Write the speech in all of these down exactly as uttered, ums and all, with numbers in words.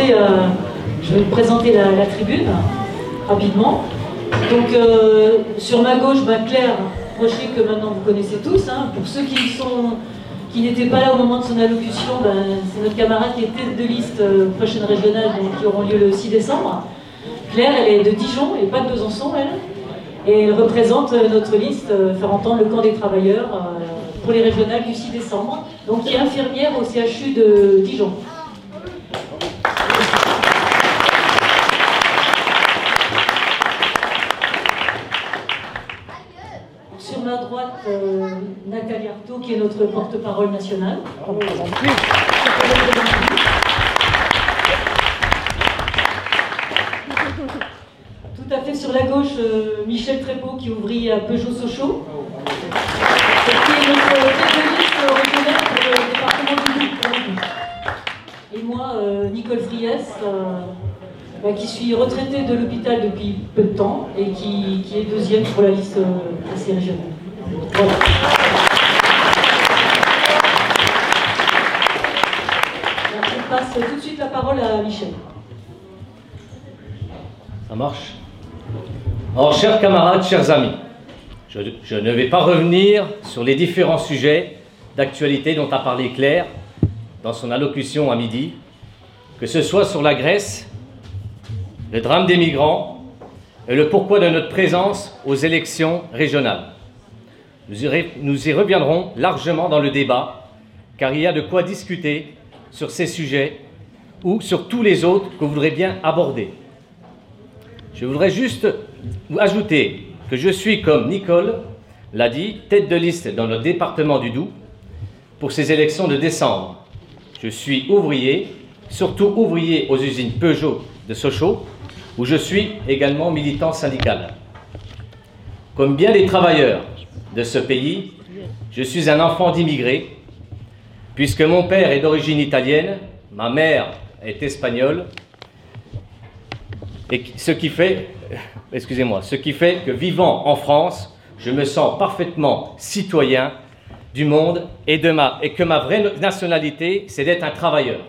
présenter, euh, je vais vous présenter la, la tribune rapidement. Donc euh, sur ma gauche, bah, Claire Rocher, que maintenant vous connaissez tous. Hein. Pour ceux qui sont, qui n'étaient pas là au moment de son allocution, bah, c'est notre camarade qui est tête de liste euh, prochaine régionale, donc, qui auront lieu le six décembre. Claire, elle est de Dijon et pas de Besançon, elle. Et elle représente euh, notre liste, euh, faire entendre le camp des travailleurs euh, pour les régionales du six décembre. Donc qui est infirmière au C H U de Dijon. Sur ma droite, euh, Nathalie Arthaud, qui est notre porte-parole nationale. Tout à fait sur la gauche, euh, Michel Trépeau, qui ouvrit à Peugeot-Sochaux. Et qui est notre tête de liste régionale pour le département du Doubs. Et moi, euh, Nicole Friès, euh, bah, qui suis retraitée de l'hôpital depuis peu de temps et qui, qui est deuxième sur la liste euh, assez régionale. Voilà. Alors, je passe tout de suite la parole à Michel. Ça marche. Alors, chers camarades, chers amis, je, je ne vais pas revenir sur les différents sujets d'actualité dont a parlé Claire dans son allocution à midi, que ce soit sur la Grèce, le drame des migrants et le pourquoi de notre présence aux élections régionales. Nous y, nous y reviendrons largement dans le débat, car il y a de quoi discuter sur ces sujets ou sur tous les autres que vous voudrez bien aborder. Je voudrais juste vous ajouter que je suis, comme Nicole l'a dit, tête de liste dans le département du Doubs pour ces élections de décembre. Je suis ouvrier, surtout ouvrier aux usines Peugeot de Sochaux, où je suis également militant syndical. Comme bien des travailleurs de ce pays, je suis un enfant d'immigrés, puisque mon père est d'origine italienne, ma mère est espagnole, et ce qui fait, excusez-moi, ce qui fait que vivant en France, je me sens parfaitement citoyen du monde et, de ma, et que ma vraie nationalité, c'est d'être un travailleur.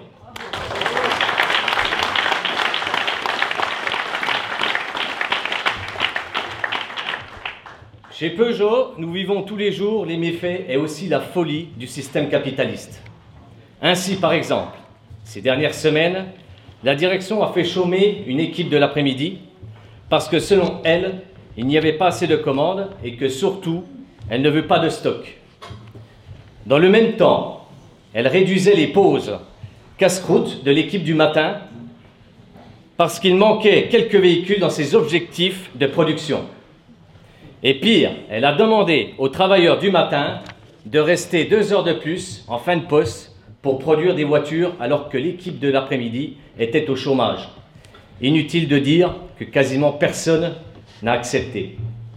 Chez Peugeot, nous vivons tous les jours les méfaits et aussi la folie du système capitaliste. Ainsi, par exemple, ces dernières semaines, la direction a fait chômer une équipe de l'après-midi parce que, selon elle, il n'y avait pas assez de commandes et que, surtout, elle ne veut pas de stock. Dans le même temps, elle réduisait les pauses casse-croûte de l'équipe du matin parce qu'il manquait quelques véhicules dans ses objectifs de production. Et pire, elle a demandé aux travailleurs du matin de rester deux heures de plus en fin de poste pour produire des voitures alors que l'équipe de l'après-midi était au chômage. Inutile de dire que quasiment personne n'a accepté.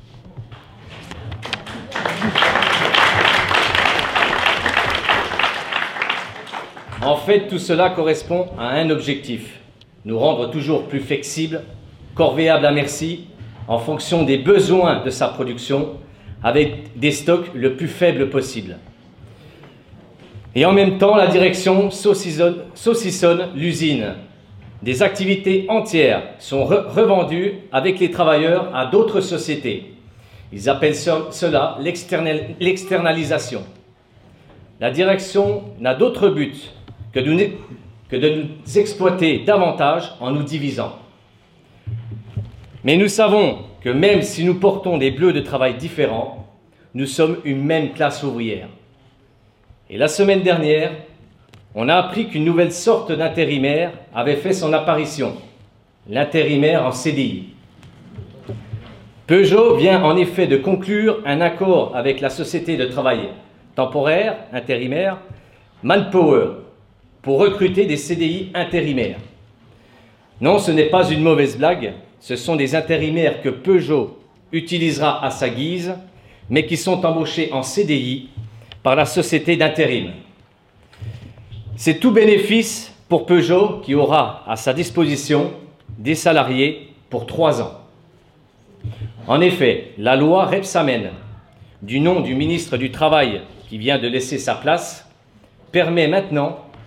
En fait, tout cela correspond à un objectif, nous rendre toujours plus flexibles, corvéables à merci, en fonction des besoins de sa production, avec des stocks le plus faibles possible. Et en même temps, la direction saucissonne, saucissonne l'usine. Des activités entières sont re- revendues avec les travailleurs à d'autres sociétés. Ils appellent cela l'external, l'externalisation. La direction n'a d'autre but que de, nous, que de nous exploiter davantage en nous divisant. Mais nous savons que même si nous portons des bleus de travail différents, nous sommes une même classe ouvrière. Et la semaine dernière, on a appris qu'une nouvelle sorte d'intérimaire avait fait son apparition, l'intérimaire en C D I. Peugeot vient en effet de conclure un accord avec la société de travail temporaire, intérimaire, Manpower, pour recruter des C D I intérimaires. Non, ce n'est pas une mauvaise blague, ce sont des intérimaires que Peugeot utilisera à sa guise, mais qui sont embauchés en C D I par la société d'intérim. C'est tout bénéfice pour Peugeot qui aura à sa disposition des salariés pour trois ans. En effet, la loi Rebsamen, du nom du ministre du Travail qui vient de laisser sa place, permet maintenant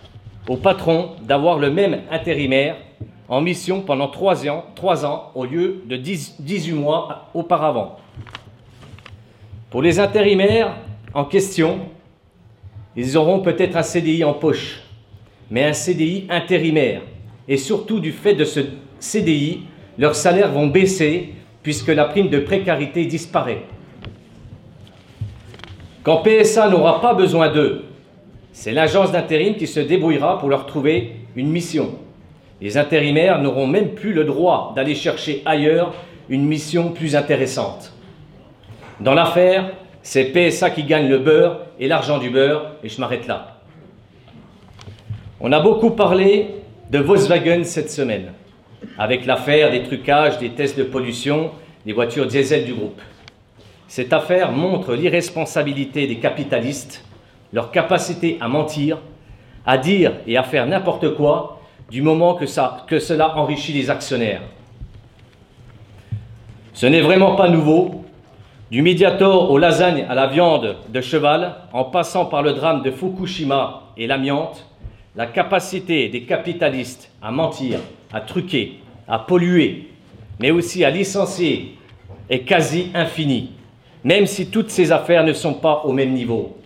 au patron d'avoir le même intérimaire en mission pendant trois ans, trois ans au lieu de dix-huit mois auparavant. Pour les intérimaires en question, ils auront peut-être un C D I en poche, mais un C D I intérimaire. Et surtout, du fait de ce C D I, leurs salaires vont baisser puisque la prime de précarité disparaît. Quand P S A n'aura pas besoin d'eux, c'est l'agence d'intérim qui se débrouillera pour leur trouver une mission. Les intérimaires n'auront même plus le droit d'aller chercher ailleurs une mission plus intéressante. Dans l'affaire, c'est P S A qui gagne le beurre et l'argent du beurre, et je m'arrête là. On a beaucoup parlé de Volkswagen cette semaine, avec l'affaire des trucages, des tests de pollution, des voitures diesel du groupe. Cette affaire montre l'irresponsabilité des capitalistes, leur capacité à mentir, à dire et à faire n'importe quoi, du moment que, ça, que cela enrichit les actionnaires. Ce n'est vraiment pas nouveau. Du Mediator aux lasagnes à la viande de cheval, en passant par le drame de Fukushima et l'amiante, la capacité des capitalistes à mentir, à truquer, à polluer, mais aussi à licencier est quasi infinie, même si toutes ces affaires ne sont pas au même niveau.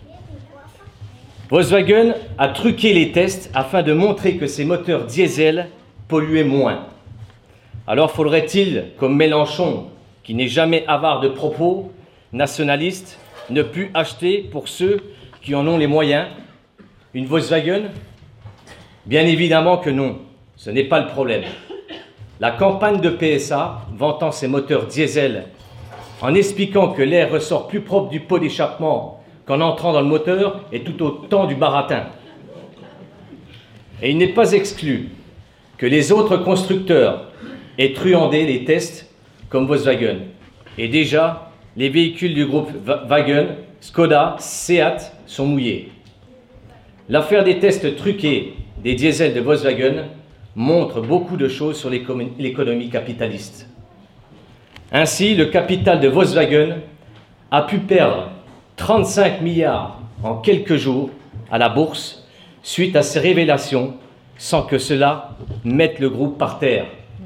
Volkswagen a truqué les tests afin de montrer que ses moteurs diesel polluaient moins. Alors faudrait-il, comme Mélenchon, qui n'est jamais avare de propos nationalistes, ne plus acheter pour ceux qui en ont les moyens une Volkswagen? Bien évidemment que non, ce n'est pas le problème. La campagne de P S A, vantant ses moteurs diesel, en expliquant que l'air ressort plus propre du pot d'échappement qu'en entrant dans le moteur, est tout autant du baratin. Et il n'est pas exclu que les autres constructeurs aient truandé les tests comme Volkswagen. Et déjà, les véhicules du groupe Wagen, Skoda, Seat sont mouillés. L'affaire des tests truqués des diesels de Volkswagen montre beaucoup de choses sur l'économie capitaliste. Ainsi, le capital de Volkswagen a pu perdre trente-cinq milliards en quelques jours à la bourse suite à ces révélations sans que cela mette le groupe par terre.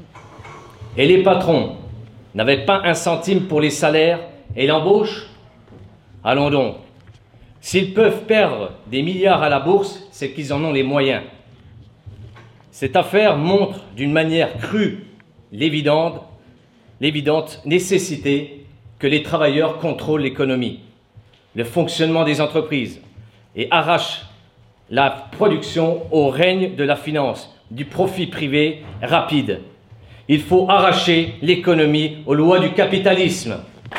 Et les patrons n'avaient pas un centime pour les salaires et l'embauche? Allons donc. S'ils peuvent perdre des milliards à la bourse, c'est qu'ils en ont les moyens. Cette affaire montre d'une manière crue l'évidente, l'évidente nécessité que les travailleurs contrôlent l'économie, le fonctionnement des entreprises et arrachent la production au règne de la finance, du profit privé rapide. Il faut arracher l'économie aux lois du capitalisme.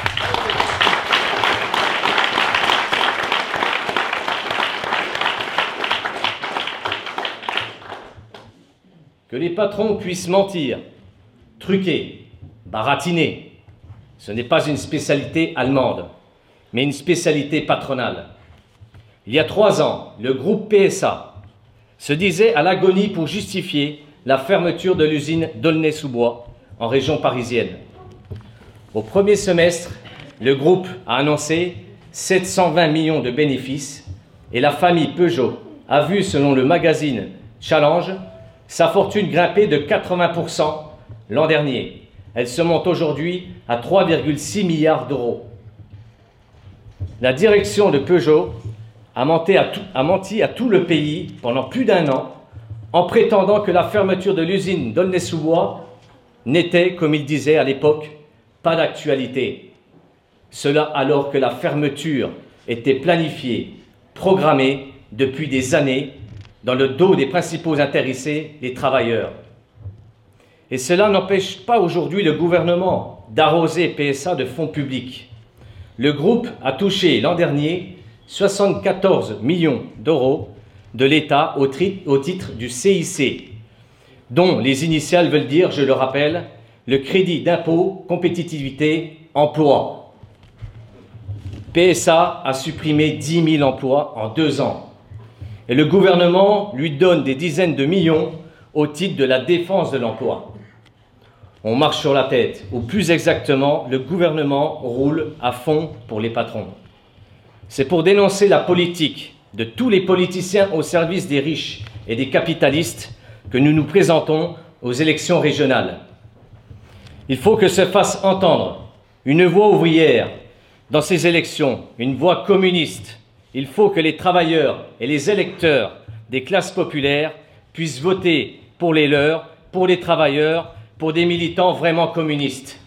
Que les patrons puissent mentir, truquer, baratiner, ce n'est pas une spécialité allemande, mais une spécialité patronale. Il y a trois ans, le groupe P S A se disait à l'agonie pour justifier la fermeture de l'usine d'Aulnay-sous-Bois, en région parisienne. Au premier semestre, le groupe a annoncé sept cent vingt millions de bénéfices et la famille Peugeot a vu, selon le magazine Challenge, sa fortune grimper de quatre-vingts pour cent l'an dernier. Elle se monte aujourd'hui à trois virgule six milliards d'euros. La direction de Peugeot a menti, à tout, a menti à tout le pays pendant plus d'un an en prétendant que la fermeture de l'usine d'Aulnay-sous-Bois n'était, comme il disait à l'époque, pas d'actualité. Cela alors que la fermeture était planifiée, programmée depuis des années dans le dos des principaux intéressés, les travailleurs. Et cela n'empêche pas aujourd'hui le gouvernement d'arroser P S A de fonds publics. Le groupe a touché l'an dernier soixante-quatorze millions d'euros de l'État au, au titre du C I C, dont les initiales veulent dire, je le rappelle, le crédit d'impôt, compétitivité, emploi. P S A a supprimé dix mille emplois en deux ans. Et le gouvernement lui donne des dizaines de millions au titre de la défense de l'emploi. On marche sur la tête, ou plus exactement, le gouvernement roule à fond pour les patrons. C'est pour dénoncer la politique de tous les politiciens au service des riches et des capitalistes que nous nous présentons aux élections régionales. Il faut que se fasse entendre une voix ouvrière dans ces élections, une voix communiste. Il faut que les travailleurs et les électeurs des classes populaires puissent voter pour les leurs, pour les travailleurs, pour des militants vraiment communistes.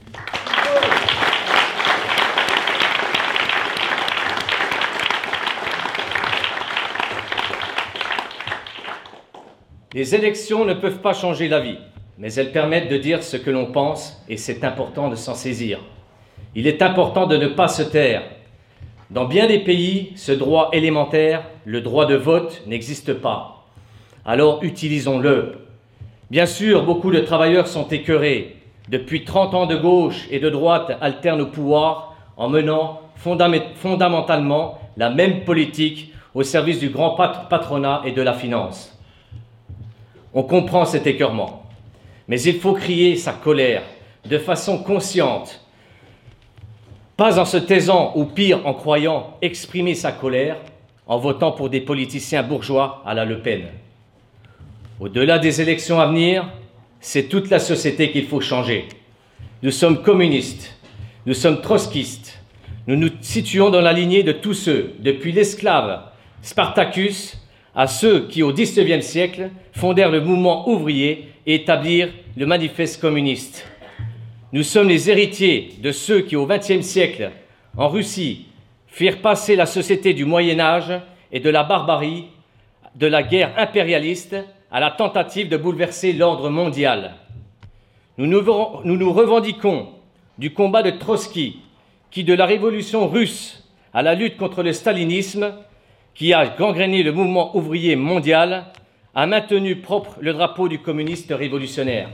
Les élections ne peuvent pas changer la vie, mais elles permettent de dire ce que l'on pense et c'est important de s'en saisir. Il est important de ne pas se taire. Dans bien des pays, ce droit élémentaire, le droit de vote, n'existe pas. Alors utilisons-le. Bien sûr, beaucoup de travailleurs sont écœurés. Depuis trente ans, de gauche et de droite alternent au pouvoir en menant fondamentalement la même politique au service du grand patronat et de la finance. On comprend cet écœurement, mais il faut crier sa colère de façon consciente, pas en se taisant ou pire en croyant exprimer sa colère en votant pour des politiciens bourgeois à la Le Pen. Au-delà des élections à venir, c'est toute la société qu'il faut changer. Nous sommes communistes, nous sommes trotskistes, nous nous situons dans la lignée de tous ceux, depuis l'esclave Spartacus, à ceux qui, au dix-neuvième siècle, fondèrent le mouvement ouvrier et établirent le manifeste communiste. Nous sommes les héritiers de ceux qui, au vingtième siècle, en Russie, firent passer la société du Moyen-Âge et de la barbarie, de la guerre impérialiste, à la tentative de bouleverser l'ordre mondial. Nous nous, nous nous revendiquons du combat de Trotsky, qui, de la révolution russe à la lutte contre le stalinisme, qui a gangréné le mouvement ouvrier mondial, a maintenu propre le drapeau du communiste révolutionnaire.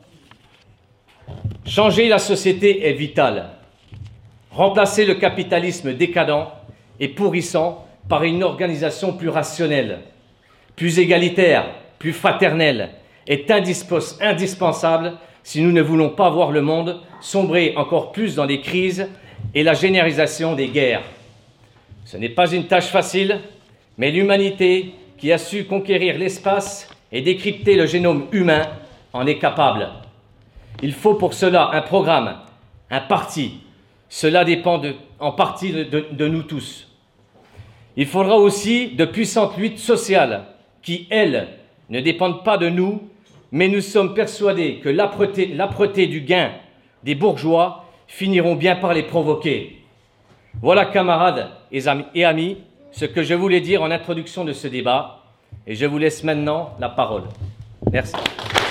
Changer la société est vital. Remplacer le capitalisme décadent et pourrissant par une organisation plus rationnelle, plus égalitaire, plus fraternelle est indispensable si nous ne voulons pas voir le monde sombrer encore plus dans les crises et la généralisation des guerres. Ce n'est pas une tâche facile, mais l'humanité qui a su conquérir l'espace et décrypter le génome humain en est capable. Il faut pour cela un programme, un parti. Cela dépend de, en partie de, de, de nous tous. Il faudra aussi de puissantes luttes sociales qui, elles, ne dépendent pas de nous, mais nous sommes persuadés que l'âpreté, l'âpreté du gain des bourgeois finiront bien par les provoquer. Voilà, camarades et amis, ce que je voulais dire en introduction de ce débat, et je vous laisse maintenant la parole. Merci.